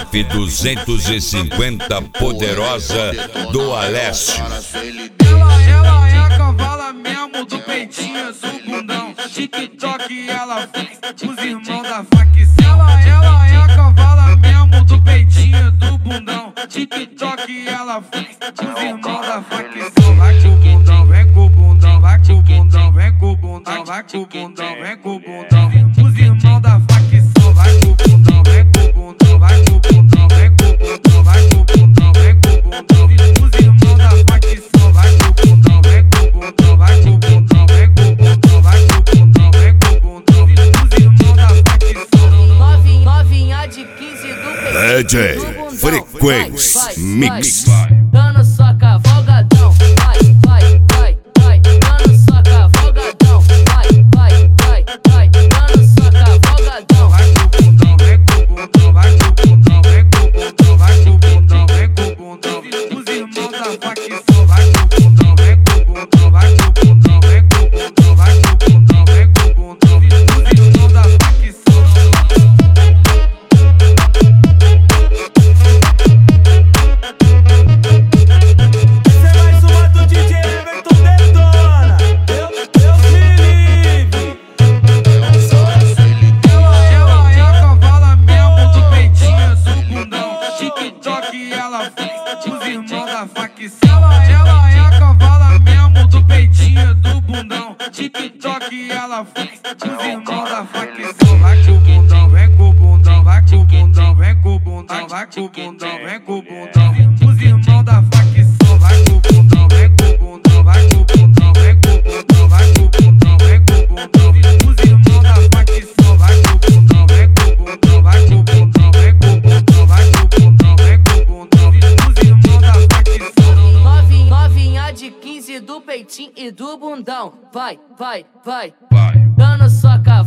F250 poderosa do Alessio. Ela é a cavala mesmo do peitinho do bundão. TikTok ela faz os irmãos da facção. Ela é a cavala mesmo do peitinho do bundão. TikTok ela faz os irmãos da facção. Vai com o bundão, vem com o bundão, vai com o bundão, vem com o bundão, vai com o bundão, vem com o bundão. Os irmãos da facção, vai com o bundão, vem com o bundão, vai com o bundão, vem com o bundão, vai com o bundão, vem com o bundão. Os irmãos da facção, vai com o bundão, vem com o bundão, vai com o bundão, vem com o bundão, vai com o bundão, vem com o bundão. Os irmãos da facção. Novinha de 15 do peito. DJ Frequência Mix. Dando só cavalgadão. Dando só cavalgadão. Dando só cavalgadão. Vai com o bundão, vem com o bundão, vai com o bundão, vem com o bundão, vai com o bundão, vem com o bundão. Os irmãos da facção, vai com o bundão, vem com o bundão, vai com o bundão, vem com o bundão, vai com o bundão, vem com o bundão. Os irmãos da facção. Ela é a cavala mesmo do peitinho do bundão. TikTok ela faz os irmãos da facção. Vai com o bundão, vem com o bundão, vai com o bundão, vem com o bundão, vai com o bundão, vem com o bundão. Os irmãos da facção, vai com o bundão, vem com o bundão, vai com o bundão, vem com o bundão, vai com o bundão, vem com o bundão. Os irmãos da facção, vai com o bundão, vem com o bundão, vai com o bundão, vem com o bundão, vai com o bundão, vem com o bundão. Os irmãos da facção. Novinha de 15 do peitinho e do bundão. Vai. Dando só cavalgadão.